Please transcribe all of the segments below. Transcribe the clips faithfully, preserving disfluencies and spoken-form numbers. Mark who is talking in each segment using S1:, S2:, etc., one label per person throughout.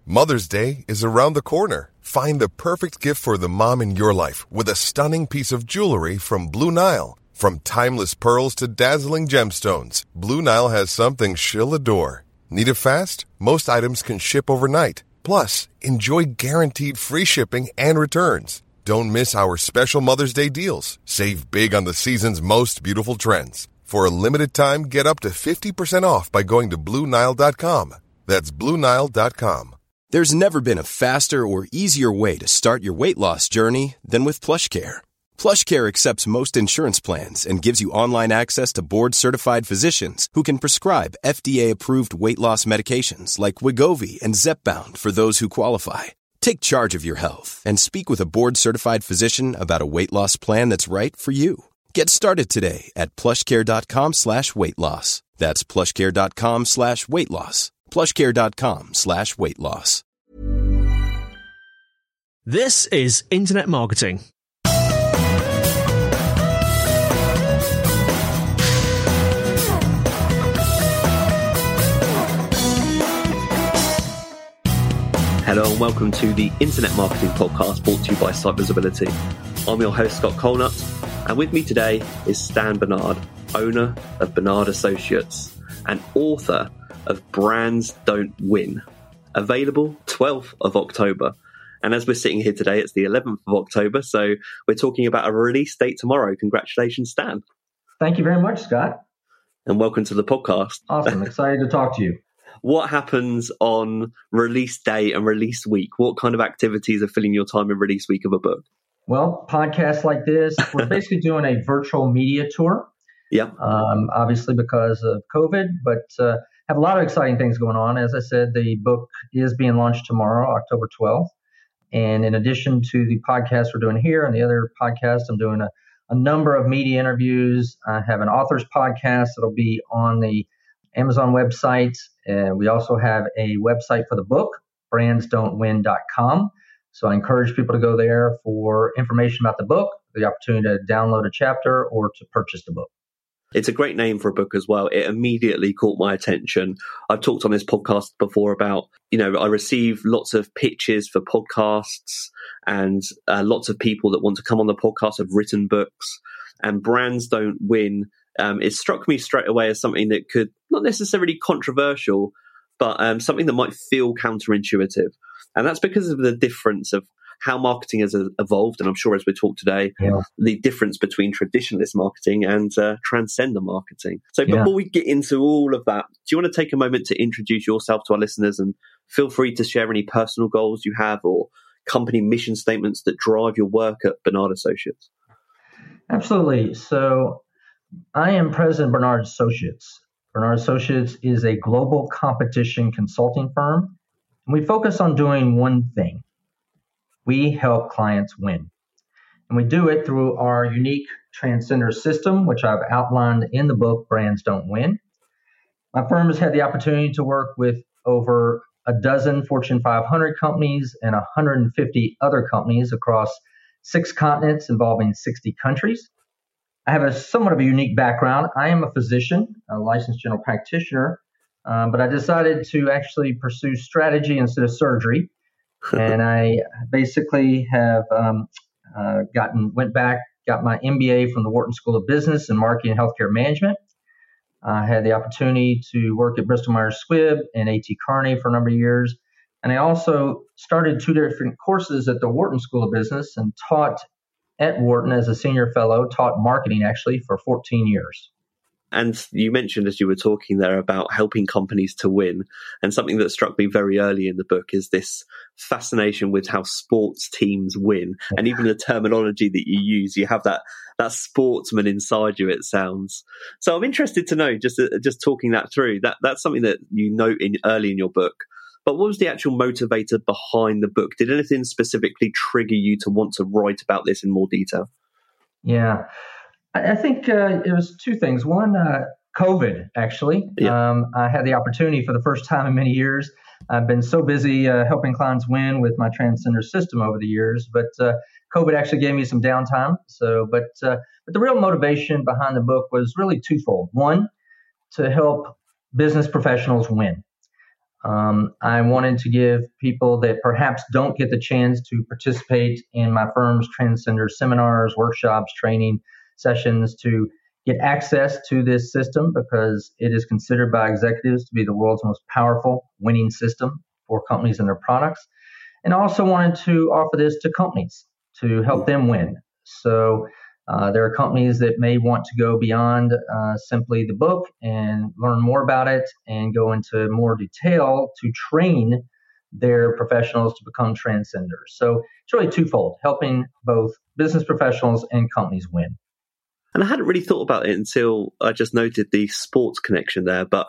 S1: Mother's Day is around the corner. Find the perfect gift for the mom in your life with a stunning piece of jewelry from Blue Nile. From timeless pearls to dazzling gemstones, Blue Nile has something she'll adore. Need it fast? Most items can ship overnight. Plus, enjoy guaranteed free shipping and returns. Don't miss our special Mother's Day deals. Save big on the season's most beautiful trends. For a limited time, get up to fifty percent off by going to Blue Nile dot com. That's Blue Nile dot com.
S2: There's never been a faster or easier way to start your weight loss journey than with PlushCare. PlushCare accepts most insurance plans and gives you online access to board-certified physicians who can prescribe F D A-approved weight loss medications like Wegovy and Zepbound for those who qualify. Take charge of your health and speak with a board-certified physician about a weight loss plan that's right for you. Get started today at plushcare.com slash weight loss. That's plushcare.com slash weight loss. plushcare.com slash weight loss.
S3: This is Internet Marketing.
S4: Hello and welcome to the Internet Marketing Podcast brought to you by Site Visibility. I'm your host, Scott Colnut, and with me today is Stan Bernard, owner of Bernard Associates and author of Brands Don't Win, available twelfth of October. And as we're sitting here today, it's the eleventh of October, so we're talking about a release date tomorrow. Congratulations, Stan.
S5: Thank you very much, Scott.
S4: And welcome to the podcast.
S5: Awesome. Excited to talk to you.
S4: What happens on release day and release week? What kind of activities are filling your time in release week of a book?
S5: Well, podcasts like this, we're basically doing a virtual media tour.
S4: Yeah.
S5: Um, obviously because of COVID, but uh, have a lot of exciting things going on. As I said, the book is being launched tomorrow, October twelfth. And in addition to the podcast we're doing here and the other podcasts, I'm doing a, a number of media interviews. I have an author's podcast that'll be on the Amazon website. And we also have a website for the book, brands don't win dot com. So I encourage people to go there for information about the book, the opportunity to download a chapter or to purchase the book.
S4: It's a great name for a book as well. It immediately caught my attention. I've talked on this podcast before about, you know, I receive lots of pitches for podcasts and uh, lots of people that want to come on the podcast have written books, and Brands Don't Win. Um, it struck me straight away as something that could, not necessarily controversial, but um, something that might feel counterintuitive. And that's because of the difference of how marketing has evolved. And I'm sure as we talk today, yeah. the difference between traditionalist marketing and uh, transcender marketing. So before yeah. we get into all of that, do you want to take a moment to introduce yourself to our listeners, and feel free to share any personal goals you have or company mission statements that drive your work at Bernard Associates?
S5: Absolutely. So I am president of Bernard Associates. Bernard Associates is a global competition consulting firm, and we focus on doing one thing. We help clients win. And we do it through our unique Transcender system, which I've outlined in the book, Brands Don't Win. My firm has had the opportunity to work with over a dozen Fortune five hundred companies and one hundred fifty other companies across six continents involving sixty countries. I have a somewhat of a unique background. I am a physician, a licensed general practitioner, um, but I decided to actually pursue strategy instead of surgery. And I basically have um, uh, gotten, went back, got my M B A from the Wharton School of Business and Marketing and Healthcare Management. I had the opportunity to work at Bristol Myers Squibb and A T Kearney for a number of years. And I also started two different courses at the Wharton School of Business and taught at Wharton as a senior fellow, taught marketing actually for fourteen years.
S4: And you mentioned as you were talking there about helping companies to win. And something that struck me very early in the book is this fascination with how sports teams win. And even the terminology that you use, you have that that sportsman inside you, it sounds. So I'm interested to know, just just talking that through, that that's something that you note in early in your book. But what was the actual motivator behind the book? Did anything specifically trigger you to want to write about this in more detail?
S5: Yeah. I think uh, it was two things. One, uh, COVID, actually. Yeah. Um, I had the opportunity for the first time in many years. I've been so busy uh, helping clients win with my Transcender system over the years, but uh, COVID actually gave me some downtime. So, but uh, but the real motivation behind the book was really twofold. One, to help business professionals win. Um, I wanted to give people that perhaps don't get the chance to participate in my firm's Transcender seminars, workshops, training sessions to get access to this system because it is considered by executives to be the world's most powerful winning system for companies and their products. And I also wanted to offer this to companies to help them win. So uh, there are companies that may want to go beyond uh, simply the book and learn more about it and go into more detail to train their professionals to become transcenders. So it's really twofold, helping both business professionals and companies win.
S4: And I hadn't really thought about it until I just noted the sports connection there. But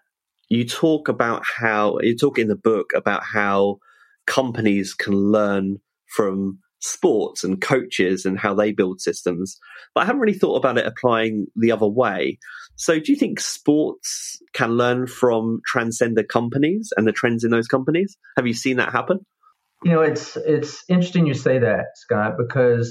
S4: you talk about how, you talk in the book about how companies can learn from sports and coaches and how they build systems. But I haven't really thought about it applying the other way. So do you think sports can learn from transcender companies and the trends in those companies? Have you seen that happen?
S5: You know, it's it's interesting you say that, Scott, because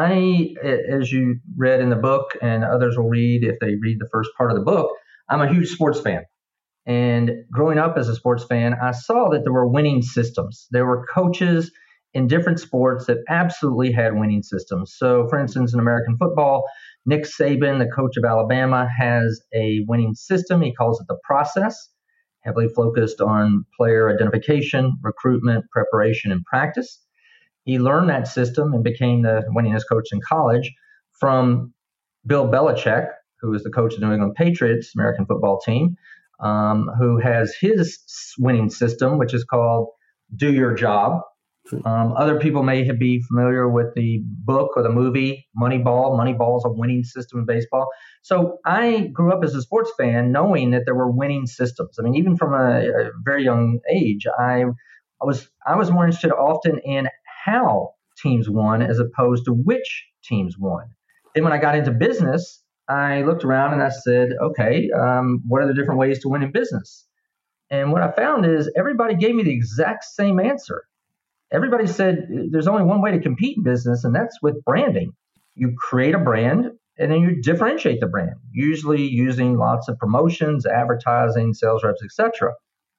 S5: I, as you read in the book and others will read if they read the first part of the book, I'm a huge sports fan. And growing up as a sports fan, I saw that there were winning systems. There were coaches in different sports that absolutely had winning systems. So, for instance, in American football, Nick Saban, the coach of Alabama, has a winning system. He calls it the process, heavily focused on player identification, recruitment, preparation, and practice. He learned that system and became the winningest coach in college from Bill Belichick, who is the coach of the New England Patriots American football team, um, who has his winning system, which is called Do Your Job. Um, other people may be familiar with the book or the movie Moneyball. Moneyball is a winning system in baseball. So I grew up as a sports fan knowing that there were winning systems. I mean, even from a, a very young age, I, I was I was more interested often in how teams won as opposed to which teams won. Then when I got into business, I looked around and I said, okay, um, what are the different ways to win in business? And what I found is everybody gave me the exact same answer. Everybody said there's only one way to compete in business, and that's with branding. You create a brand, and then you differentiate the brand, usually using lots of promotions, advertising, sales reps, et cetera.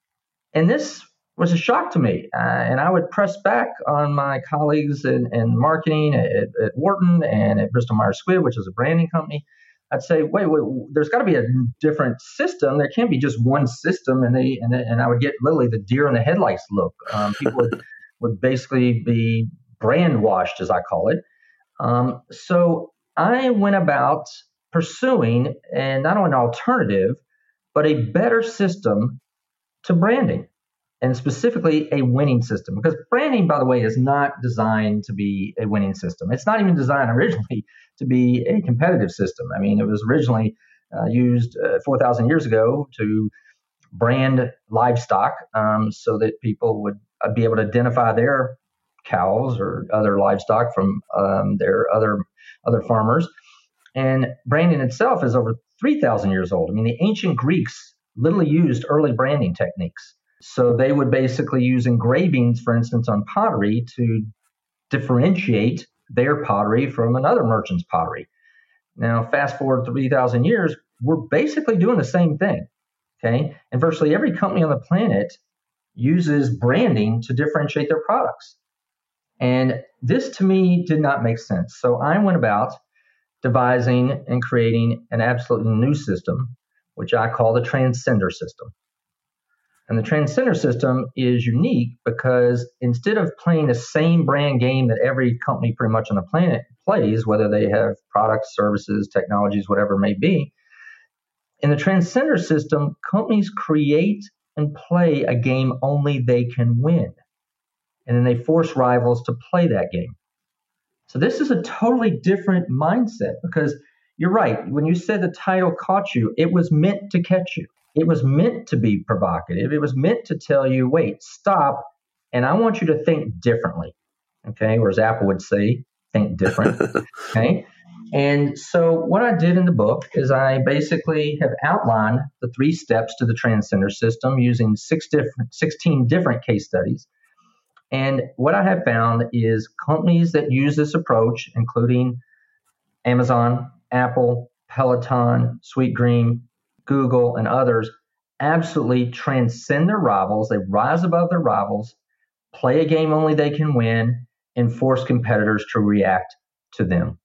S5: And this was a shock to me. Uh, and I would press back on my colleagues in, in marketing at, at Wharton and at Bristol Myers Squibb, which is a branding company. I'd say, wait, wait, there's got to be a different system. There can't be just one system. And they and, and I would get literally the deer in the headlights look. Um, people would, would basically be brand washed, as I call it. Um, so I went about pursuing, and not only an alternative, but a better system to branding. And specifically a winning system. Because branding, by the way, is not designed to be a winning system. It's not even designed originally to be a competitive system. I mean, it was originally uh, used uh, four thousand years ago to brand livestock um, so that people would uh, be able to identify their cows or other livestock from um, their other other farmers. And branding itself is over three thousand years old. I mean, the ancient Greeks literally used early branding techniques. So they would basically use engravings, for instance, on pottery to differentiate their pottery from another merchant's pottery. Now, fast forward three thousand years, we're basically doing the same thing, okay? And virtually every company on the planet uses branding to differentiate their products. And this, to me, did not make sense. So I went about devising and creating an absolutely new system, which I call the Transcender system. And the Transcender system is unique because instead of playing the same brand game that every company pretty much on the planet plays, whether they have products, services, technologies, whatever it may be, in the Transcender system, companies create and play a game only they can win. And then they force rivals to play that game. So this is a totally different mindset because you're right. When you said the title caught you, it was meant to catch you. It was meant to be provocative. It was meant to tell you, wait, stop, and I want you to think differently, okay? Or as Apple would say, think different, okay? And so what I did in the book is I basically have outlined the three steps to the Transcender system using six different, sixteen different case studies. And what I have found is companies that use this approach, including Amazon, Apple, Peloton, Sweetgreen, Google, and others, absolutely transcend their rivals. They rise above their rivals, play a game only they can win, and force competitors to react to them.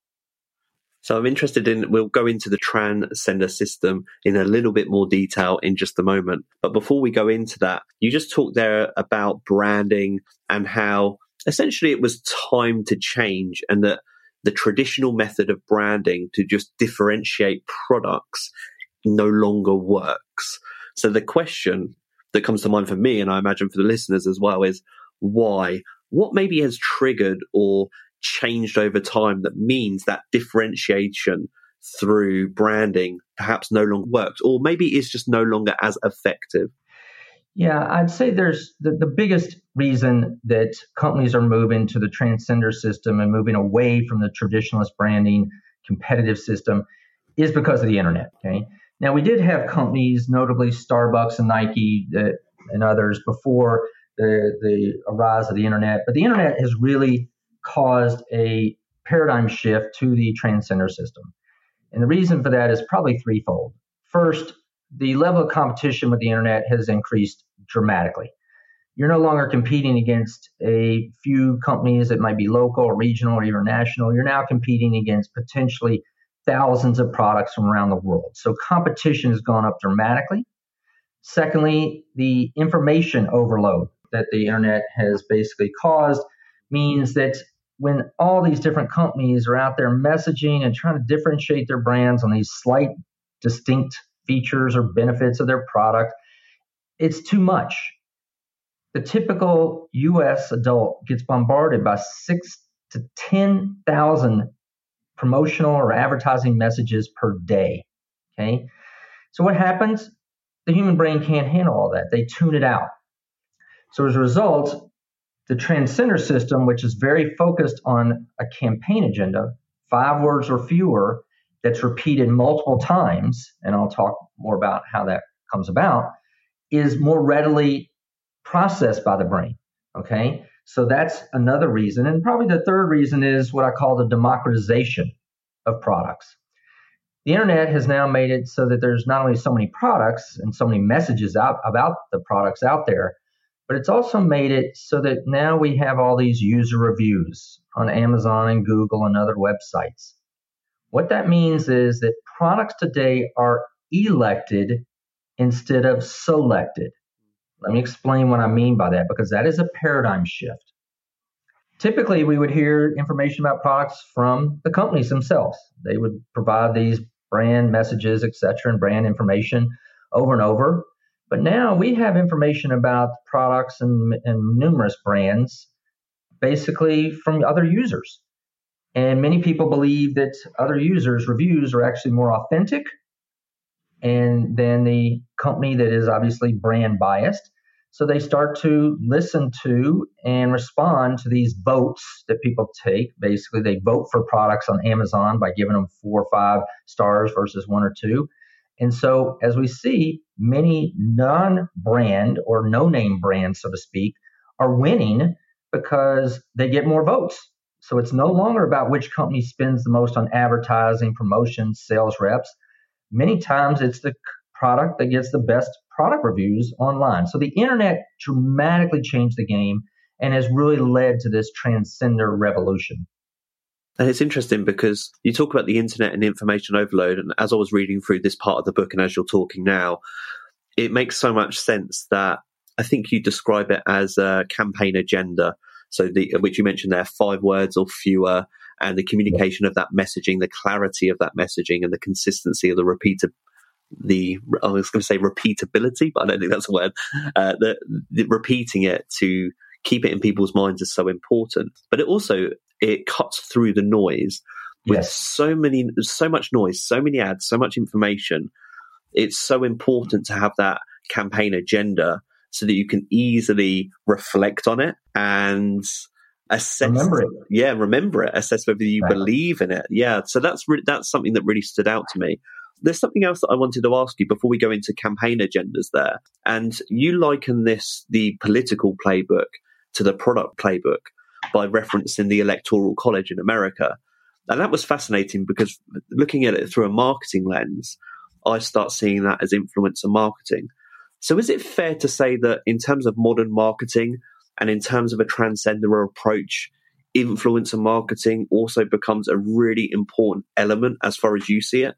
S4: So I'm interested in, we'll go into the Transcender system in a little bit more detail in just a moment. But before we go into that, you just talked there about branding and how essentially it was time to change, and that the traditional method of branding to just differentiate products no longer works. So the question that comes to mind for me, and I imagine for the listeners as well, is why? What maybe has triggered or changed over time that means that differentiation through branding perhaps no longer works, or maybe is just no longer as effective?
S5: Yeah, I'd say there's the, the biggest reason that companies are moving to the Transcender system and moving away from the traditionalist branding competitive system is because of the internet. Okay. Now, we did have companies, notably Starbucks and Nike uh, and others, before the, the rise of the internet, but the internet has really caused a paradigm shift to the Transcender system. And the reason for that is probably threefold. First, the level of competition with the internet has increased dramatically. You're no longer competing against a few companies that might be local or regional or even national. You're now competing against potentially thousands of products from around the world. So competition has gone up dramatically. Secondly, the information overload that the internet has basically caused means that when all these different companies are out there messaging and trying to differentiate their brands on these slight distinct features or benefits of their product, it's too much. The typical U S adult gets bombarded by six to ten thousand promotional or advertising messages per day. Okay, so what happens? The human brain can't handle all that. They tune it out. So as a result, the Transcender system, which is very focused on a campaign agenda, five words or fewer, that's repeated multiple times, and I'll talk more about how that comes about, is more readily processed by the brain. Okay, so that's another reason. And probably the third reason is what I call the democratization of products. The internet has now made it so that there's not only so many products and so many messages out about the products out there, but it's also made it so that now we have all these user reviews on Amazon and Google and other websites. What that means is that products today are elected instead of selected. Let me explain what I mean by that, because that is a paradigm shift. Typically, we would hear information about products from the companies themselves. They would provide these brand messages, et cetera, and brand information over and over. But now we have information about products and, and numerous brands basically from other users. And many people believe that other users' reviews are actually more authentic and than the company that is obviously brand biased. So they start to listen to and respond to these votes that people take. Basically, they vote for products on Amazon by giving them four or five stars versus one or two. And so as we see, many non-brand or no-name brands, so to speak, are winning because they get more votes. So it's no longer about which company spends the most on advertising, promotions, sales reps. Many times it's the product that gets the best product reviews online. So the internet dramatically changed the game and has really led to this Transcender revolution.
S4: And it's interesting because you talk about the internet and information overload. And as I was reading through this part of the book and as you're talking now, it makes so much sense that I think you describe it as a campaign agenda. So the, which you mentioned there, five words or fewer, and the communication of that messaging, the clarity of that messaging and the consistency of the repeated, the, I was going to say repeatability, but I don't think that's a word, uh, the, the repeating it to keep it in people's minds is so important. But it also, it cuts through the noise with
S5: yes.
S4: so many, so much noise, so many ads, so much information. It's so important to have that campaign agenda so that you can easily reflect on it and assess.
S5: Remember it.
S4: Yeah, remember it. Assess whether you
S5: right.
S4: believe in it. Yeah, so that's re- that's something that really stood out to me. There's something else that I wanted to ask you before we go into campaign agendas there. And you liken this, the political playbook, to the product playbook by referencing the Electoral College in America. And that was fascinating because looking at it through a marketing lens, I start seeing that as influencer marketing. So is it fair to say that in terms of modern marketing and in terms of a transcender approach, influencer marketing also becomes a really important element as far as you see it?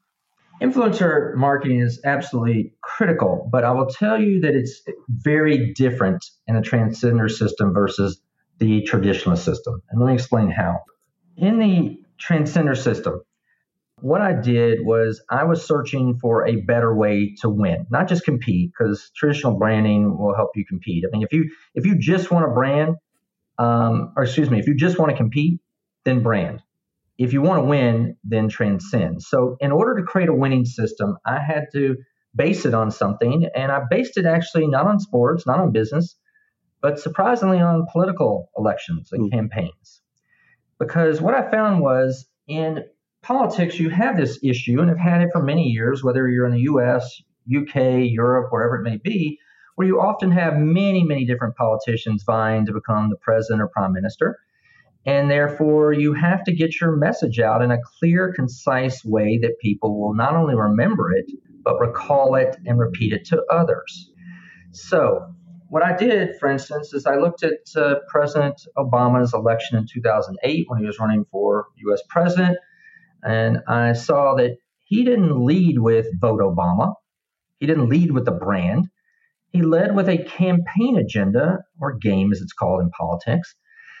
S5: Influencer marketing is absolutely critical, but I will tell you that it's very different in the transcender system versus the traditionalist system. And let me explain how. In the transcender system, what I did was I was searching for a better way to win, not just compete, because traditional branding will help you compete. I mean, if you if you just want to brand, um, or excuse me, if you just want to compete, then brand. If you want to win, then transcend. So in order to create a winning system, I had to base it on something. And I based it actually not on sports, not on business, but surprisingly on political elections and mm. campaigns. Because what I found was in politics, you have this issue and have had it for many years, whether you're in the U S, U K, Europe, wherever it may be, where you often have many, many different politicians vying to become the president or prime minister. And therefore, you have to get your message out in a clear, concise way that people will not only remember it, but recall it and repeat it to others. So what I did, for instance, is I looked at uh, President Obama's election in two thousand eight when he was running for U S president, and I saw that he didn't lead with Vote Obama. He didn't lead with the brand. He led with a campaign agenda, or game as it's called in politics.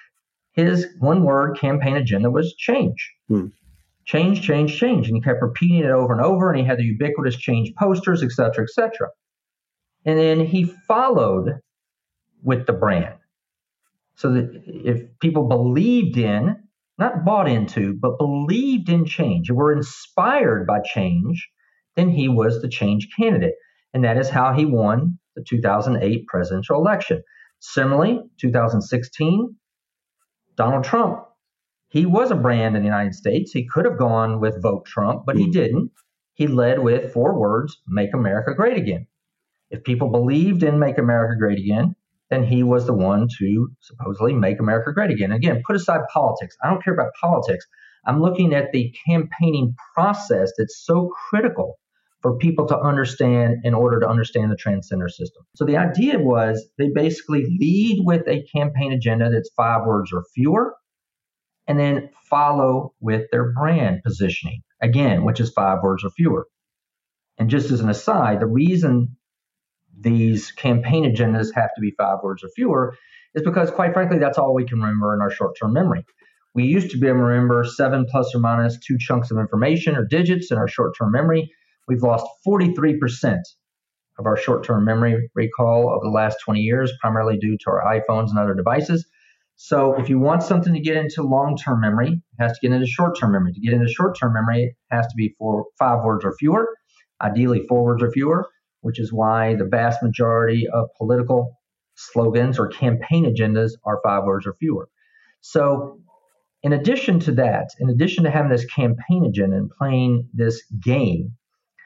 S5: His one-word campaign agenda was change. Hmm. Change, change, change. And he kept repeating it over and over, and he had the ubiquitous change posters, et cetera, et cetera. And then he followed with the brand. So that if people believed in, not bought into, but believed in change, and were inspired by change, then he was the change candidate. And that is how he won the two thousand eight presidential election. Similarly, two thousand sixteen, Donald Trump, he was a brand in the United States. He could have gone with Vote Trump, but he didn't. He led with four words, Make America Great Again. If people believed in Make America Great Again, then he was the one to supposedly make America great again. Again, put aside politics. I don't care about politics. I'm looking at the campaigning process that's so critical for people to understand in order to understand the transcender system. So the idea was they basically lead with a campaign agenda that's five words or fewer, and then follow with their brand positioning, again, which is five words or fewer. And just as an aside, the reason these campaign agendas have to be five words or fewer is because, quite frankly, that's all we can remember in our short-term memory. We used to be able to remember seven plus or minus two chunks of information or digits in our short-term memory. We've lost forty-three percent of our short-term memory recall over the last twenty years, primarily due to our iPhones and other devices. So if you want something to get into long-term memory, it has to get into short-term memory. To get into short-term memory, it has to be for five words or fewer, ideally four words or fewer, which is why the vast majority of political slogans or campaign agendas are five words or fewer. So in addition to that, in addition to having this campaign agenda and playing this game,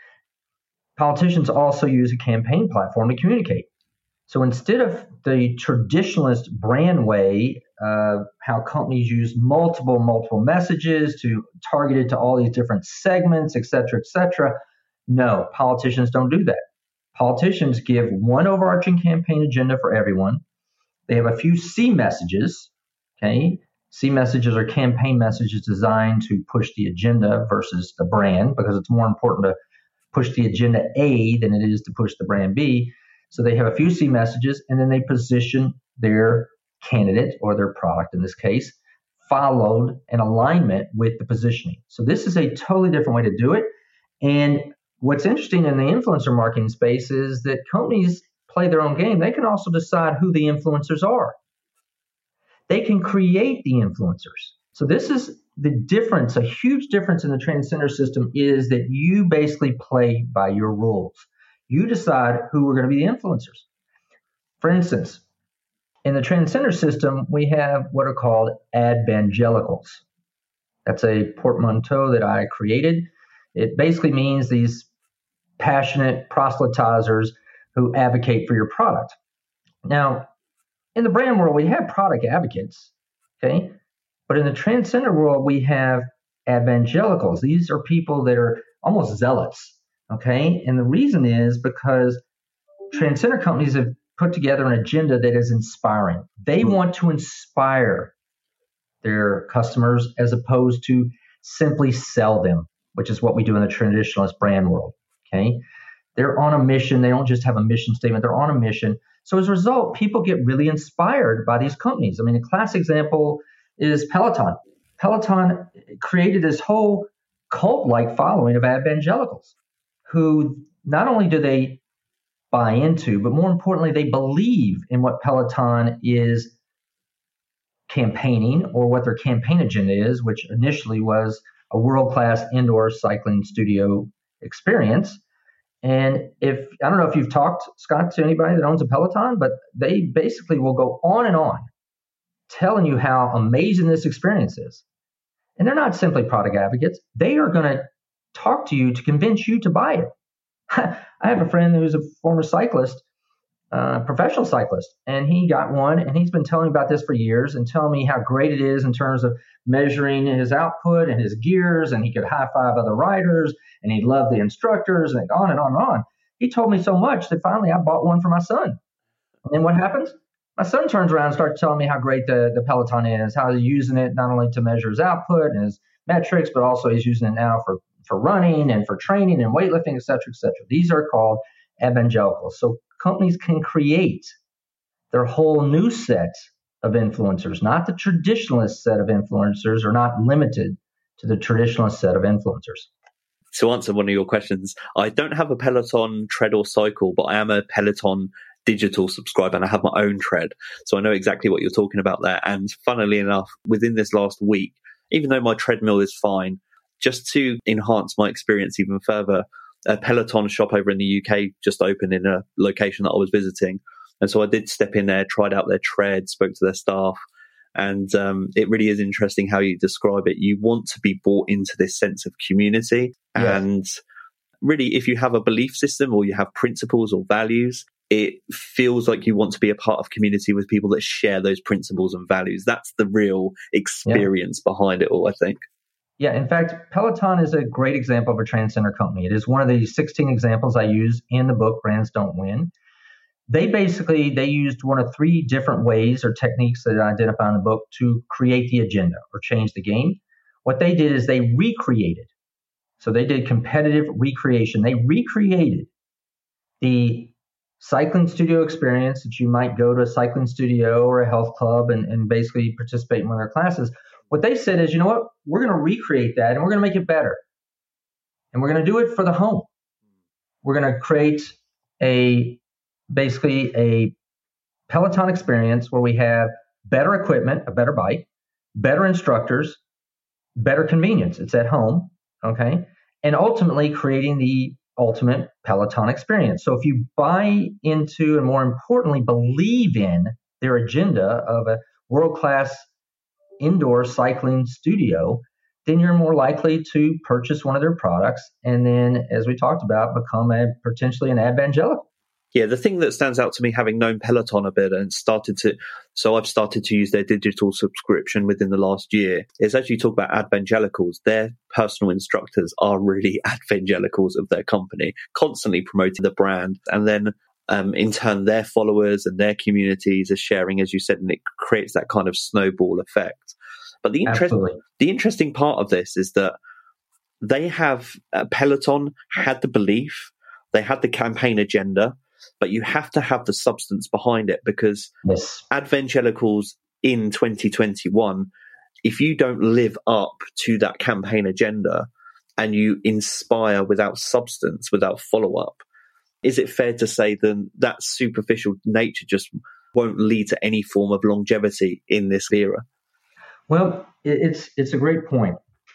S5: politicians also use a campaign platform to communicate. So instead of the traditionalist brand way, uh, how companies use multiple, multiple messages to target it to all these different segments, et cetera, et cetera, no, politicians don't do that. Politicians give one overarching campaign agenda for everyone. They have a few C messages, okay? C messages are campaign messages designed to push the agenda versus the brand, because it's more important to push the agenda A than it is to push the brand B. So they have a few C messages, and then they position their candidate or their product in this case, followed in alignment with the positioning. So this is a totally different way to do it. And what's interesting in the influencer marketing space is that companies play their own game. They can also decide who the influencers are. They can create the influencers. So this is the difference. A huge difference in the transcender system is that you basically play by your rules. You decide who are going to be the influencers. For instance, in the transcender system, we have what are called advangelicals. That's a portmanteau that I created. It basically means these passionate proselytizers who advocate for your product. Now, in the brand world, we have product advocates, okay? But in the transcender world, we have advangelicals. These are people that are almost zealots, okay? And the reason is because Trend Center companies have put together an agenda that is inspiring. They mm-hmm. want to inspire their customers as opposed to simply sell them, which is what we do in the traditionalist brand world. Okay. They're on a mission. They don't just have a mission statement. They're on a mission. So as a result, people get really inspired by these companies. I mean, a classic example is Peloton. Peloton created this whole cult-like following of evangelicals who not only do they buy into, but more importantly, they believe in what Peloton is campaigning or what their campaign agenda is, which initially was a world-class indoor cycling studio experience. And if, I don't know if you've talked, Scott, to anybody that owns a Peloton, but they basically will go on and on telling you how amazing this experience is. And they're not simply product advocates. They are going to talk to you to convince you to buy it. I have a friend who's a former cyclist, uh, professional cyclist, and he got one, and he's been telling me about this for years and telling me how great it is in terms of measuring his output and his gears, and he could high-five other riders, and he loved the instructors, and on and on and on. He told me so much that finally I bought one for my son. And then what happens? My son turns around and starts telling me how great the, the Peloton is, how he's using it not only to measure his output and his metrics, but also he's using it now for, for running and for training and weightlifting, et cetera, et cetera. These are called evangelicals. So companies can create their whole new set of influencers, not the traditionalist set of influencers, or not limited to the traditionalist set of influencers.
S4: To answer one of your questions, I don't have a Peloton tread or cycle, but I am a Peloton digital subscriber and I have my own tread. So I know exactly what you're talking about there. And funnily enough, within this last week, even though my treadmill is fine, just to enhance my experience even further, a Peloton shop over in the U K just opened in a location that I was visiting. And so I did step in there, tried out their tread, spoke to their staff. And um, it really is interesting how you describe it. You want to be brought into this sense of community. Yeah. And really, if you have a belief system or you have principles or values, it feels like you want to be a part of community with people that share those principles and values. That's the real experience yeah. behind it all, I think.
S5: Yeah, in fact, Peloton is a great example of a Trend Center company. It is one of the sixteen examples I use in the book, Brands Don't Win. They basically, they used one of three different ways or techniques that I identify in the book to create the agenda or change the game. What they did is they recreated. So they did competitive recreation. They recreated the cycling studio experience that you might go to a cycling studio or a health club and, and basically participate in one of their classes. What they said is, you know what, we're going to recreate that and we're going to make it better. And we're going to do it for the home. We're going to create a basically a Peloton experience where we have better equipment, a better bike, better instructors, better convenience. It's at home, okay? And ultimately creating the ultimate Peloton experience. So if you buy into and more importantly, believe in their agenda of a world-class indoor cycling studio, then you're more likely to purchase one of their products. And then, as we talked about, become a potentially an evangelical.
S4: Yeah, the thing that stands out to me, having known Peloton a bit and started to, so I've started to use their digital subscription within the last year, is as you talk about evangelicals, their personal instructors are really evangelicals of their company, constantly promoting the brand. And then um, in turn, their followers and their communities are sharing, as you said, and it creates that kind of snowball effect. But the, interest, the interesting part of this is that they have, uh, Peloton had the belief, they had the campaign agenda, but you have to have the substance behind it, because
S5: yes.
S4: evangelicals in twenty twenty-one, if you don't live up to that campaign agenda and you inspire without substance, without follow-up, is it fair to say then that superficial nature just won't lead to any form of longevity in this era?
S5: Well, it's it's a great point.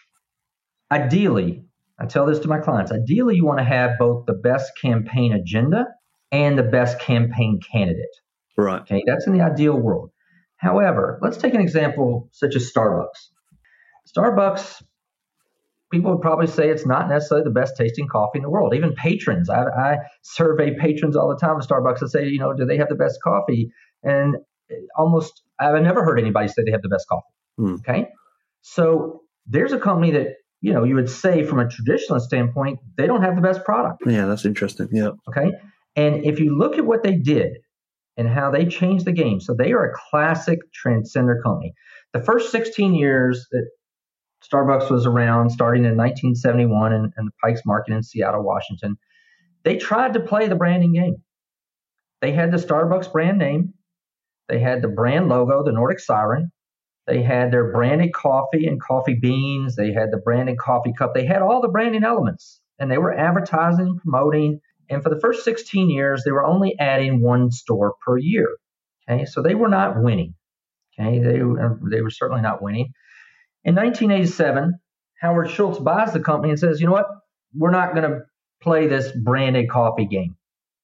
S5: Ideally, I tell this to my clients, ideally you want to have both the best campaign agenda and the best campaign candidate.
S4: Right.
S5: Okay, that's in the ideal world. However, let's take an example such as Starbucks. Starbucks, people would probably say it's not necessarily the best tasting coffee in the world. Even patrons, I, I survey patrons all the time at Starbucks and say, you know, do they have the best coffee? And almost, I've never heard anybody say they have the best coffee.
S4: Hmm.
S5: Okay, so there's a company that, you know, you would say from a traditional standpoint, they don't have the best product.
S4: Yeah, that's interesting. Yeah.
S5: Okay. And if you look at what they did and how they changed the game, so they are a classic transcender company. The first sixteen years that Starbucks was around, starting in nineteen seventy-one in, in the Pikes Market in Seattle, Washington, they tried to play the branding game. They had the Starbucks brand name. They had the brand logo, the Nordic Siren. They had their branded coffee and coffee beans. They had the branded coffee cup. They had all the branding elements, and they were advertising, promoting. And for the first sixteen years, they were only adding one store per year. Okay, so they were not winning. Okay, they were, they were certainly not winning. In nineteen eighty-seven, Howard Schultz buys the company and says, you know what? We're not going to play this branded coffee game.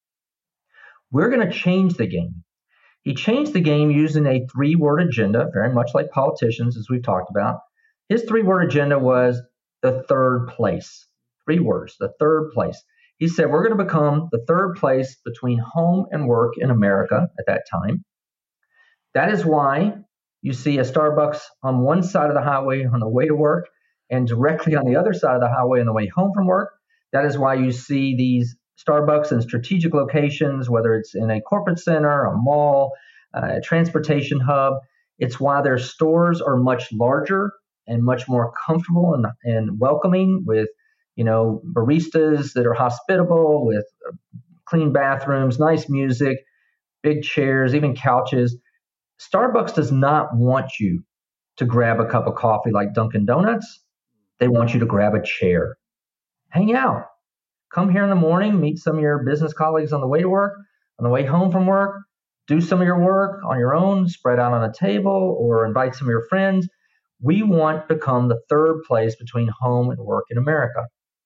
S5: We're going to change the game. He changed the game using a three-word agenda, very much like politicians, as we've talked about. His three-word agenda was the third place. Three words, the third place. He said, we're going to become the third place between home and work in America at that time. That is why you see a Starbucks on one side of the highway on the way to work and directly on the other side of the highway on the way home from work. That is why you see these Starbucks in strategic locations, whether it's in a corporate center, a mall, a transportation hub. It's why their stores are much larger and much more comfortable and, and welcoming, with, you know, baristas that are hospitable, with clean bathrooms, nice music, big chairs, even couches. Starbucks does not want you to grab a cup of coffee like Dunkin' Donuts. They want you to grab a chair. Hang out. Come here in the morning, meet some of your business colleagues on the way to work, on the way home from work, do some of your work on your own, spread out on a table, or invite some of your friends. We want to become the third place between home and work in America.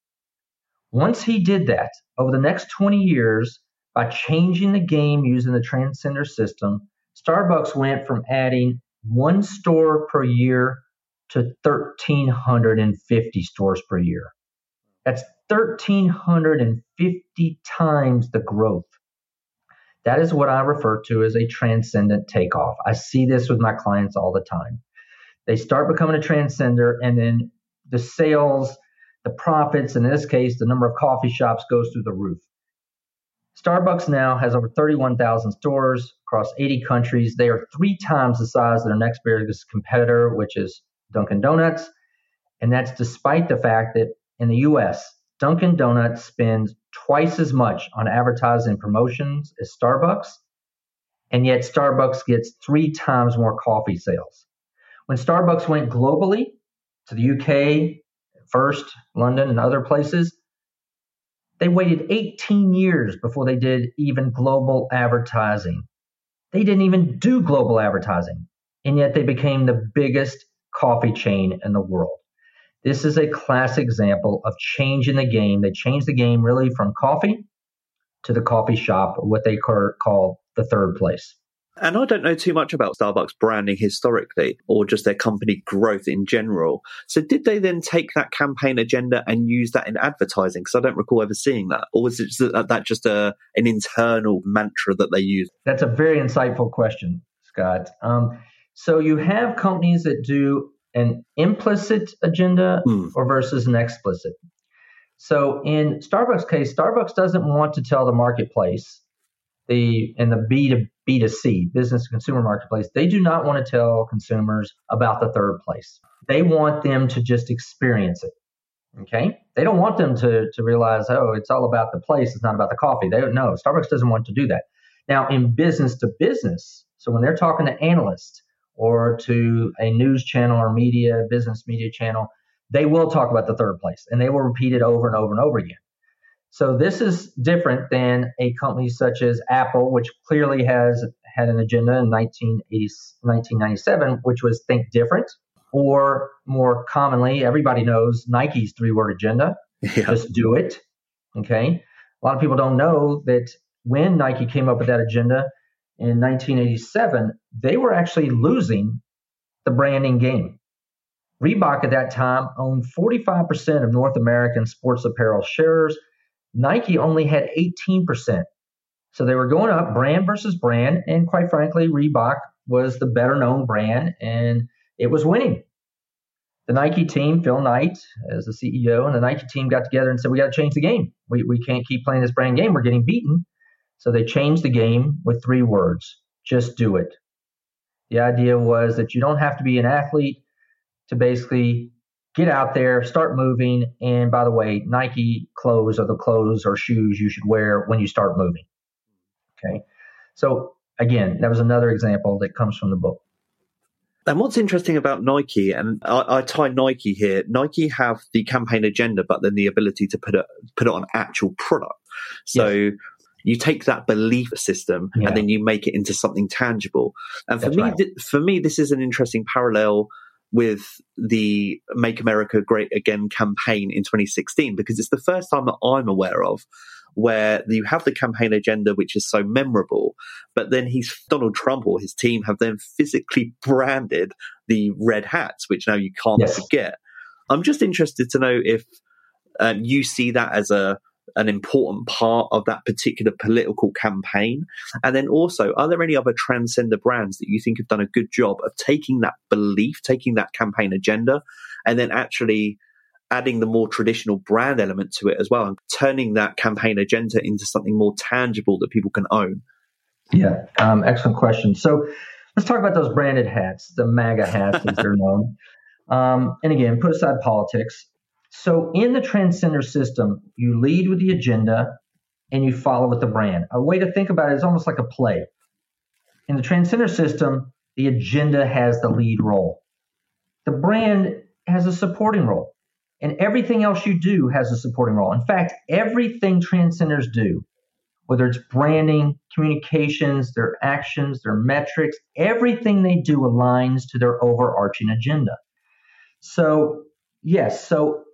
S5: Once he did that, over the next twenty years, by changing the game using the Transcender system, Starbucks went from adding one store per year to one thousand three hundred fifty stores per year. That's one thousand three hundred fifty times the growth. That is what I refer to as a transcendent takeoff. I see this with my clients all the time. They start becoming a transcender, and then the sales, the profits, in this case, the number of coffee shops goes through the roof. Starbucks now has over thirty-one thousand stores across eighty countries. They are three times the size of their next biggest competitor, which is Dunkin' Donuts. And that's despite the fact that in the U S, Dunkin' Donuts spends twice as much on advertising and promotions as Starbucks, and yet Starbucks gets three times more coffee sales. When Starbucks went globally to the U K, first, London, and other places, they waited eighteen years before they did even global advertising. They didn't even do global advertising, and yet they became the biggest coffee chain in the world. This is a classic example of changing the game. They changed the game really from coffee to the coffee shop, what they call the third place.
S4: And I don't know too much about Starbucks branding historically, or just their company growth in general. So did they then take that campaign agenda and use that in advertising? Because I don't recall ever seeing that. Or was it just, that just a, an internal mantra that they used?
S5: That's a very insightful question, Scott. Um, so you have companies that do an implicit agenda mm. or versus an explicit. So in Starbucks' case, Starbucks doesn't want to tell the marketplace, the in the B to B to C, business to consumer marketplace, they do not want to tell consumers about the third place. They want them to just experience it. Okay? They don't want them to, to realize, oh, it's all about the place, it's not about the coffee. They don't know. Starbucks doesn't want to do that. Now, in business to business, so when they're talking to analysts or to a news channel or media, business media channel, they will talk about the third place, and they will repeat it over and over and over again. So this is different than a company such as Apple, which clearly has had an agenda in nineteen ninety-seven, which was think different, or more commonly, everybody knows Nike's three-word agenda, yeah. Just do it. Okay. A lot of people don't know that when Nike came up with that agenda in nineteen eighty-seven, they were actually losing the branding game. Reebok at that time owned forty-five percent of North American sports apparel shares. Nike only had eighteen percent. So they were going up brand versus brand. And quite frankly, Reebok was the better known brand, and it was winning. The Nike team, Phil Knight as the C E O, and the Nike team got together and said, we got to change the game. We we can't keep playing this brand game. We're getting beaten. So they changed the game with three words: just do it. The idea was that you don't have to be an athlete to basically get out there, start moving. And by the way, Nike clothes are the clothes or shoes you should wear when you start moving. Okay. So again, that was another example that comes from the book.
S4: And what's interesting about Nike, and I, I tie Nike here, Nike have the campaign agenda, but then the ability to put it, put it on actual product. So yes. You take that belief system yeah. and then you make it into something tangible. And for That's me, right. th- for me, this is an interesting parallel with the Make America Great Again campaign in twenty sixteen, because it's the first time that I'm aware of where you have the campaign agenda, which is so memorable, but then he's Donald Trump or his team have then physically branded the red hats, which now you can't yes. forget. I'm just interested to know if um, you see that as a an important part of that particular political campaign. And then also, are there any other transcender brands that you think have done a good job of taking that belief, taking that campaign agenda, and then actually adding the more traditional brand element to it as well, and turning that campaign agenda into something more tangible that people can own?
S5: Yeah, um, excellent question. So let's talk about those branded hats, the MAGA hats as they're known. Um, and again, put aside politics. So in the transcender system, you lead with the agenda and you follow with the brand. A way to think about it is almost like a play. In the transcender system, the agenda has the lead role. The brand has a supporting role. And everything else you do has a supporting role. In fact, everything transcenders do, whether it's branding, communications, their actions, their metrics, everything they do aligns to their overarching agenda. So, yes, so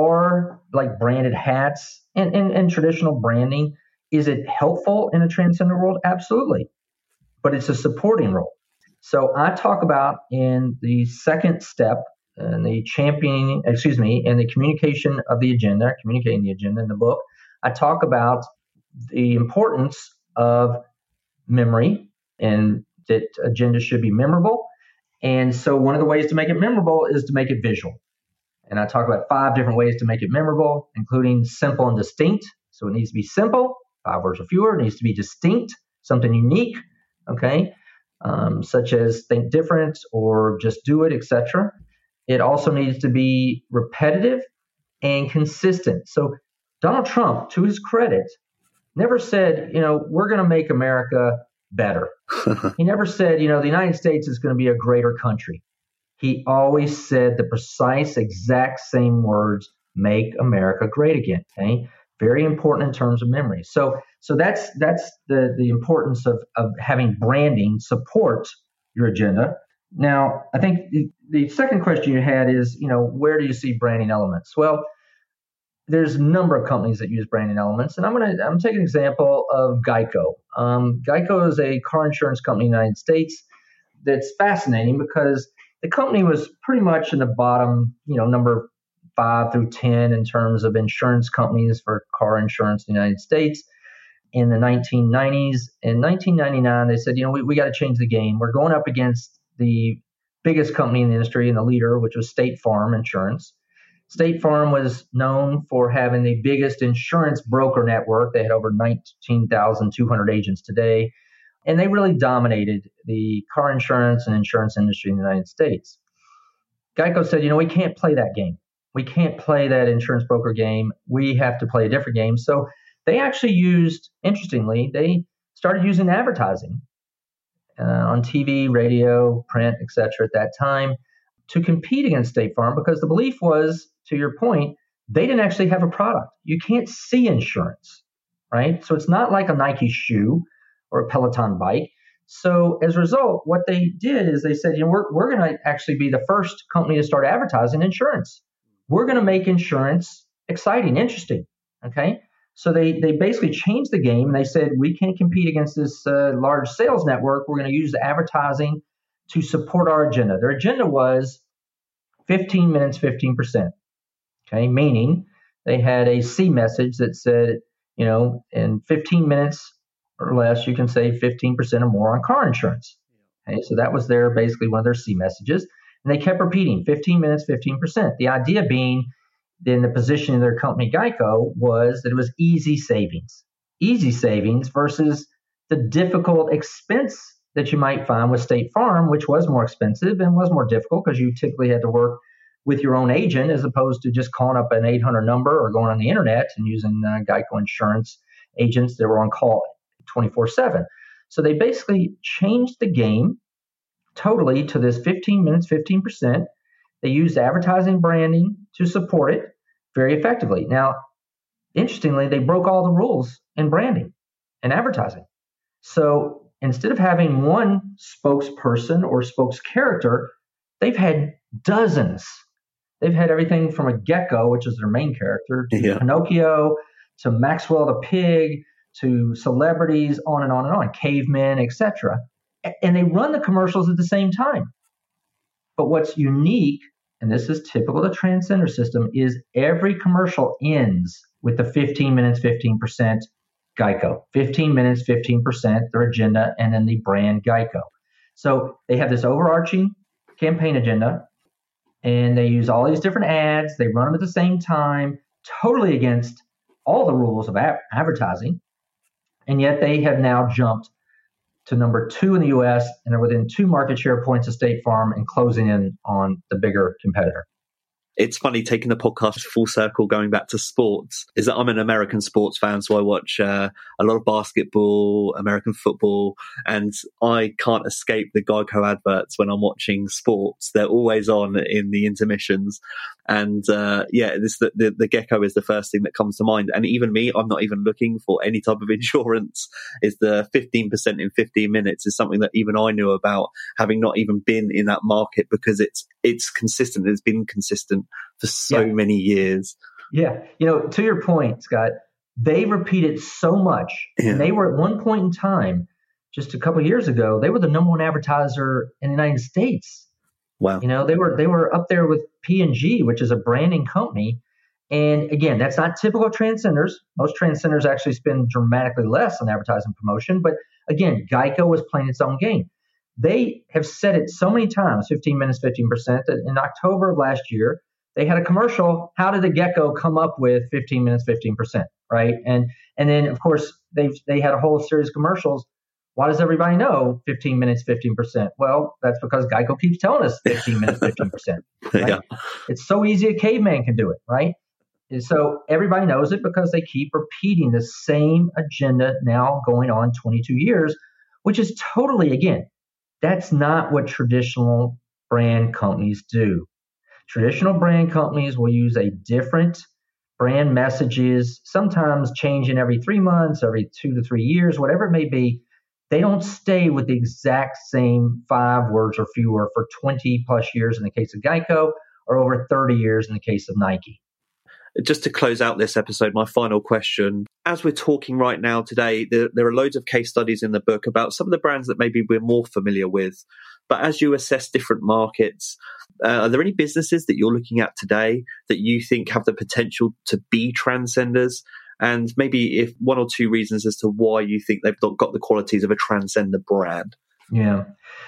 S5: are like branded hats and, and, and traditional branding, is it helpful in a transcender world? Absolutely. But it's a supporting role. So I talk about in the second step, in the championing, excuse me, in the communication of the agenda, communicating the agenda in the book, I talk about the importance of memory and that agenda should be memorable. And so one of the ways to make it memorable is to make it visual. And I talk about five different ways to make it memorable, including simple and distinct. So it needs to be simple, five words or fewer. It needs to be distinct, something unique, okay, um, such as think different or just do it, et cetera. It also needs to be repetitive and consistent. So Donald Trump, to his credit, never said, you know, we're going to make America better. He never said, you know, the United States is going to be a greater country. He always said the precise, exact same words, make America great again. Okay, very important in terms of memory. So, so that's that's the the importance of of having branding support your agenda. Now, I think the, the second question you had is, you know, where do you see branding elements? Well, there's a number of companies that use branding elements, and I'm gonna I'm taking an example of Geico. Um, Geico is a car insurance company in the United States that's fascinating because the company was pretty much in the bottom, you know, number five through ten in terms of insurance companies for car insurance in the United States in the nineteen nineties. In nineteen ninety-nine, they said, you know, we, we got to change the game. We're going up against the biggest company in the industry and the leader, which was State Farm Insurance. State Farm was known for having the biggest insurance broker network. They had over nineteen thousand two hundred agents today. And they really dominated the car insurance and insurance industry in the United States. Geico said, you know, we can't play that game. We can't play that insurance broker game. We have to play a different game. So they actually used, interestingly, they started using advertising uh, on T V, radio, print, et cetera at that time to compete against State Farm because the belief was, to your point, they didn't actually have a product. You can't see insurance, right? So it's not like a Nike shoe or a Peloton bike. So as a result, what they did is they said, you know, we're, we're going to actually be the first company to start advertising insurance. We're going to make insurance exciting, interesting, okay? So they, they basically changed the game and they said, we can't compete against this uh, large sales network. We're going to use the advertising to support our agenda. Their agenda was fifteen minutes, fifteen percent, okay? Meaning they had a C message that said, you know, in fifteen minutes, or less, you can save fifteen percent or more on car insurance. Okay, so that was their basically one of their C messages. And they kept repeating fifteen minutes, fifteen percent. The idea being, then the position of their company Geico was that it was easy savings. easy savings versus the difficult expense that you might find with State Farm, which was more expensive and was more difficult because you typically had to work with your own agent as opposed to just calling up an eight hundred number or going on the internet and using uh, Geico insurance agents that were on call twenty-four seven. So they basically changed the game totally to this fifteen minutes, fifteen percent. They used advertising branding to support it very effectively. Now, interestingly, they broke all the rules in branding and advertising. So instead of having one spokesperson or spokes-character, they've had dozens. They've had everything from a gecko, which is their main character, to yeah. Pinocchio, to Maxwell the pig, to celebrities, on and on and on, cavemen, et cetera. And they run the commercials at the same time. But what's unique, and this is typical of the Transcender system, is every commercial ends with the fifteen minutes, fifteen percent Geico. fifteen minutes, fifteen percent, their agenda, and then the brand Geico. So they have this overarching campaign agenda, and they use all these different ads. They run them at the same time, totally against all the rules of a- advertising. And yet they have now jumped to number two in the U S, and they're within two market share points of State Farm and closing in on the bigger competitor.
S4: It's funny taking the podcast full circle, going back to sports, is that I'm an American sports fan. So I watch uh, a lot of basketball, American football, and I can't escape the Geico adverts when I'm watching sports. They're always on in the intermissions. And uh, yeah, this the, the, the gecko is the first thing that comes to mind. And even me, I'm not even looking for any type of insurance. Is the fifteen percent in fifteen minutes is something that even I knew about, having not even been in that market, because it's it's consistent. It's been consistent for so yeah. many years.
S5: Yeah. You know, to your point, Scott, they repeated so much. Yeah. And they were at one point in time, just a couple of years ago, they were the number one advertiser in the United States.
S4: Wow.
S5: You know, they were they were up there with P and G, which is a branding company. And again, that's not typical of Transcenders. Most Transcenders actually spend dramatically less on advertising promotion. But again, Geico was playing its own game. They have said it so many times, fifteen minutes, fifteen percent, that in October of last year, they had a commercial. How did the gecko come up with fifteen minutes, fifteen percent, right? And and then, of course, they they had a whole series of commercials. Why does everybody know fifteen minutes, fifteen percent? Well, that's because Geico keeps telling us fifteen minutes, fifteen percent. Right? Yeah. It's so easy a caveman can do it, right? And so everybody knows it because they keep repeating the same agenda now going on twenty-two years, which is totally, again, that's not what traditional brand companies do. Traditional brand companies will use a different brand messages, sometimes changing every three months, every two to three years, whatever it may be. They don't stay with the exact same five words or fewer for twenty plus years in the case of Geico, or over thirty years in the case of Nike.
S4: Just to close out this episode, my final question. As we're talking right now today, there, there are loads of case studies in the book about some of the brands that maybe we're more familiar with. But as you assess different markets, uh, are there any businesses that you're looking at today that you think have the potential to be Transcenders? And maybe if one or two reasons as to why you think they've not got the qualities of a Transcender brand.
S5: Yeah.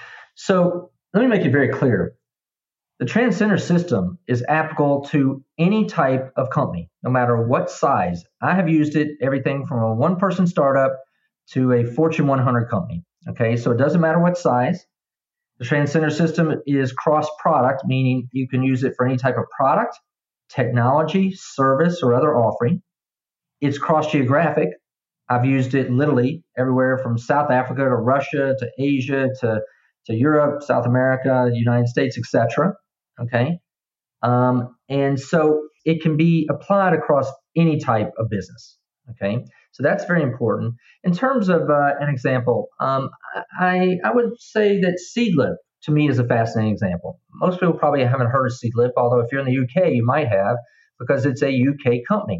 S5: So let me make it very clear. The Transcender system is applicable to any type of company, no matter what size. I have used it, everything from a one-person startup to a Fortune one hundred company. Okay, so it doesn't matter what size. The Transcender system is cross-product, meaning you can use it for any type of product, technology, service, or other offering. It's cross-geographic. I've used it literally everywhere from South Africa to Russia to Asia to, to Europe, South America, United States, et cetera. Okay. Um, and so it can be applied across any type of business. Okay. So that's very important. In terms of uh, an example, um, I, I would say that Seedlip to me is a fascinating example. Most people probably haven't heard of Seedlip, although if you're in the U K, you might have, because it's a U K company.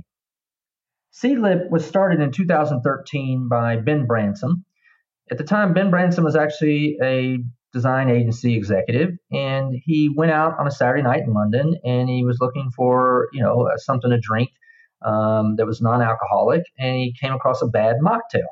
S5: Seedlip was started in two thousand thirteen by Ben Branson. At the time, Ben Branson was actually a design agency executive, and he went out on a Saturday night in London, and he was looking for, you know, something to drink um, that was non-alcoholic, and he came across a bad mocktail.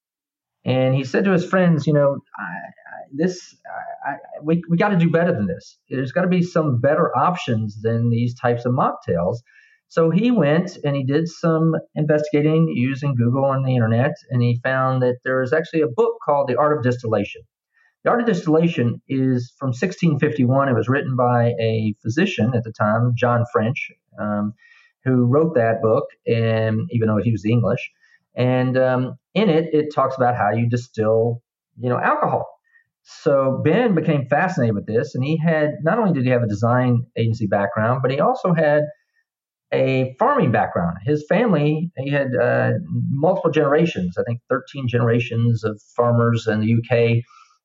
S5: And he said to his friends, you know, I, I, this, I, I, we we got to do better than this. There's got to be some better options than these types of mocktails. So he went and he did some investigating using Google and the internet, and he found that there is actually a book called The Art of Distillation. The Art of Distillation is from sixteen fifty-one. It was written by a physician at the time, John French, um, who wrote that book, and even though he was English. And um, in it, it talks about how you distill, you know, alcohol. So Ben became fascinated with this, and he had, not only did he have a design agency background, but he also had a farming background. His family, he had uh, multiple generations, I think thirteen generations of farmers in the U K.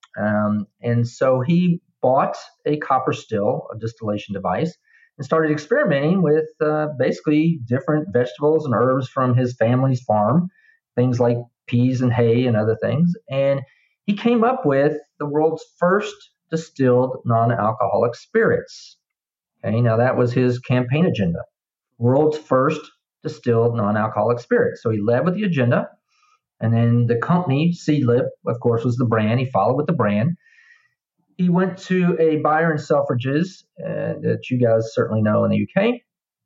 S5: Um, and so he bought a copper still, a distillation device, and started experimenting with uh, basically different vegetables and herbs from his family's farm, things like peas and hay and other things. And he came up with the world's first distilled non-alcoholic spirits. Okay, now that was his campaign agenda. World's first distilled non-alcoholic spirit. So he led with the agenda, and then the company, Seedlip, of course, was the brand. He followed with the brand. He went to a buyer in Selfridges uh, that you guys certainly know in the U K,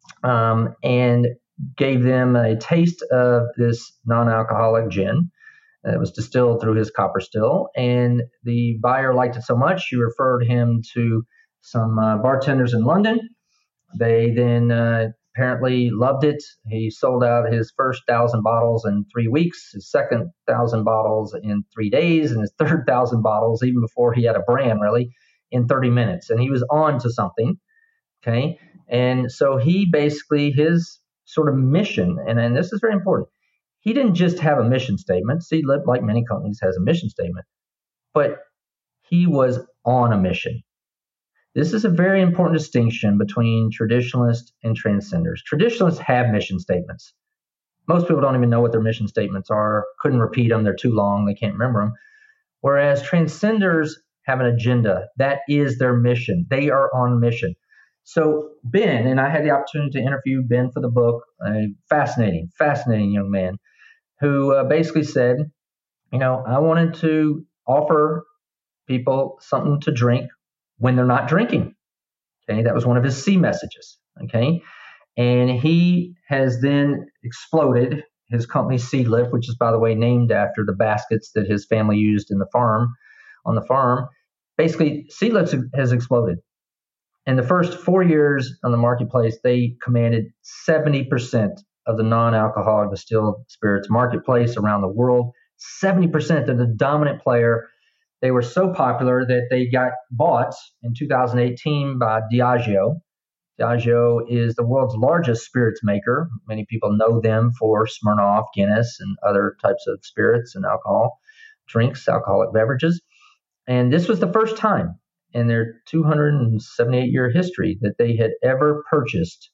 S5: um, and gave them a taste of this non-alcoholic gin. It was distilled through his copper still, and the buyer liked it so much, she referred him to some uh, bartenders in London. They then uh, apparently loved it. He sold out his first thousand bottles in three weeks, his second thousand bottles in three days, and his third thousand bottles, even before he had a brand, really, in thirty minutes. And he was on to something, okay? And so he basically, his sort of mission, and, and this is very important, he didn't just have a mission statement. Seedlip, like many companies, has a mission statement, but he was on a mission. This is a very important distinction between traditionalists and transcenders. Traditionalists have mission statements. Most people don't even know what their mission statements are, couldn't repeat them, they're too long, they can't remember them. Whereas transcenders have an agenda. That is their mission. They are on mission. So Ben, and I had the opportunity to interview Ben for the book, a fascinating, fascinating young man who uh, basically said, you know, I wanted to offer people something to drink when they're not drinking. Okay, that was one of his C messages. Okay, and he has then exploded his company Seedlip, which is, by the way, named after the baskets that his family used in the farm, on the farm. Basically, Seedlip has exploded. In the first four years on the marketplace, they commanded seventy percent of the non-alcoholic distilled spirits marketplace around the world. seventy percent. They're the dominant player. They were so popular that they got bought in two thousand eighteen by Diageo. Diageo is the world's largest spirits maker. Many people know them for Smirnoff, Guinness, and other types of spirits and alcohol drinks, alcoholic beverages. And this was the first time in their two hundred seventy-eight year history that they had ever purchased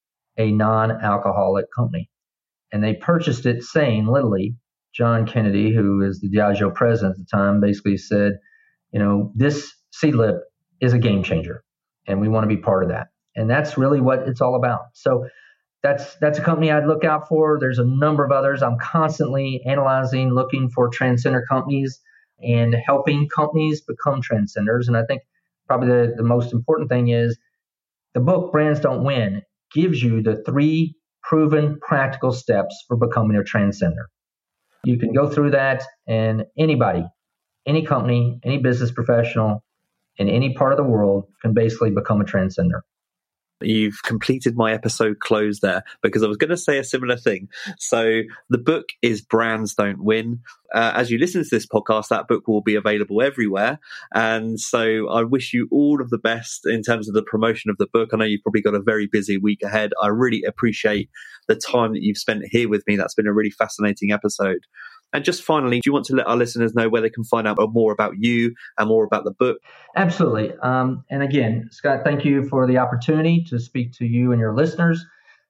S5: a non-alcoholic company. And they purchased it saying, literally, John Kennedy, who is the Diageo president at the time, basically said, you know, this Seedlip is a game changer, and we want to be part of that. And that's really what it's all about. So that's that's a company I'd look out for. There's a number of others. I'm constantly analyzing, looking for transcender companies and helping companies become transcenders. And I think probably the, the most important thing is the book, Brands Don't Win, gives you the three proven practical steps for becoming a transcender. You can go through that, and anybody, any company, any business professional in any part of the world can basically become a transcender.
S4: You've completed my episode close there, because I was going to say a similar thing. So the book is Brands Don't Win. Uh, as you listen to this podcast, that book will be available everywhere. And so I wish you all of the best in terms of the promotion of the book. I know you've probably got a very busy week ahead. I really appreciate the time that you've spent here with me. That's been a really fascinating episode. And just finally, do you want to let our listeners know where they can find out more about you and more about the book?
S5: Absolutely. Um, and again, Scott, thank you for the opportunity to speak to you and your listeners.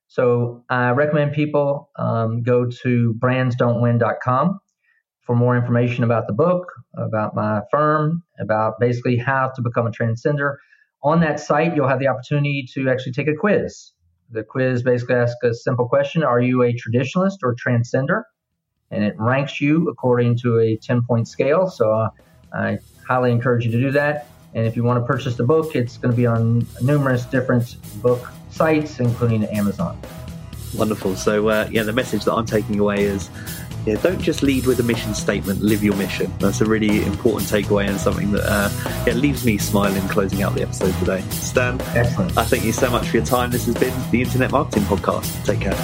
S5: So I recommend people um, go to brands don't win dot com for more information about the book, about my firm, about basically how to become a transcender. On that site, you'll have the opportunity to actually take a quiz. The quiz basically asks a simple question: are you a traditionalist or transcender? And it ranks you according to a ten-point scale. So uh, I highly encourage you to do that. And if you want to purchase the book, it's going to be on numerous different book sites, including Amazon.
S4: Wonderful. So, uh, yeah, the message that I'm taking away is, yeah, don't just lead with a mission statement, live your mission. That's a really important takeaway and something that uh, yeah, leaves me smiling closing out the episode today. Stan,
S5: excellent.
S4: I thank you so much for your time. This has been the Internet Marketing Podcast. Take care.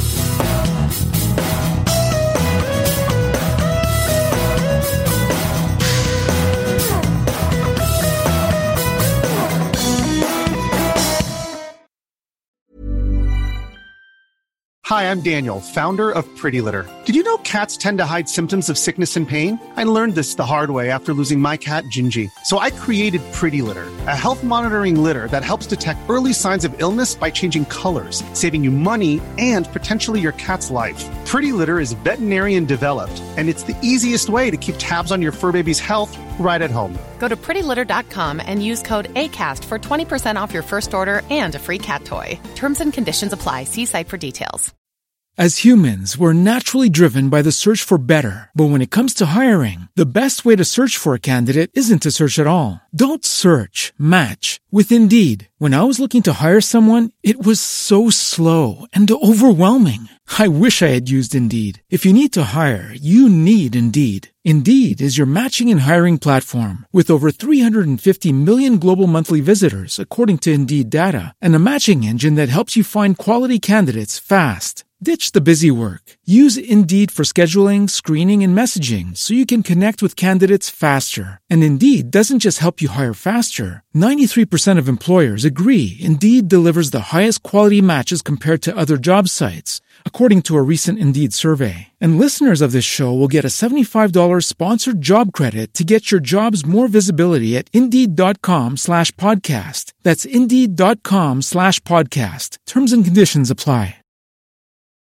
S6: Hi, I'm Daniel, founder of Pretty Litter. Did you know cats tend to hide symptoms of sickness and pain? I learned this the hard way after losing my cat, Gingy. So I created Pretty Litter, a health monitoring litter that helps detect early signs of illness by changing colors, saving you money and potentially your cat's life. Pretty Litter is veterinarian developed, and it's the easiest way to keep tabs on your fur baby's health right at home.
S7: Go to pretty litter dot com and use code ACAST for twenty percent off your first order and a free cat toy. Terms and conditions apply. See site for details.
S8: As humans, we're naturally driven by the search for better. But when it comes to hiring, the best way to search for a candidate isn't to search at all. Don't search, match with Indeed. When I was looking to hire someone, it was so slow and overwhelming. I wish I had used Indeed. If you need to hire, you need Indeed. Indeed is your matching and hiring platform with over three hundred fifty million global monthly visitors, according to Indeed data, and a matching engine that helps you find quality candidates fast. Ditch the busy work. Use Indeed for scheduling, screening, and messaging so you can connect with candidates faster. And Indeed doesn't just help you hire faster. ninety-three percent of employers agree Indeed delivers the highest quality matches compared to other job sites, according to a recent Indeed survey. And listeners of this show will get a seventy-five dollars sponsored job credit to get your jobs more visibility at Indeed.com slash podcast. That's Indeed.com slash podcast. Terms and conditions apply.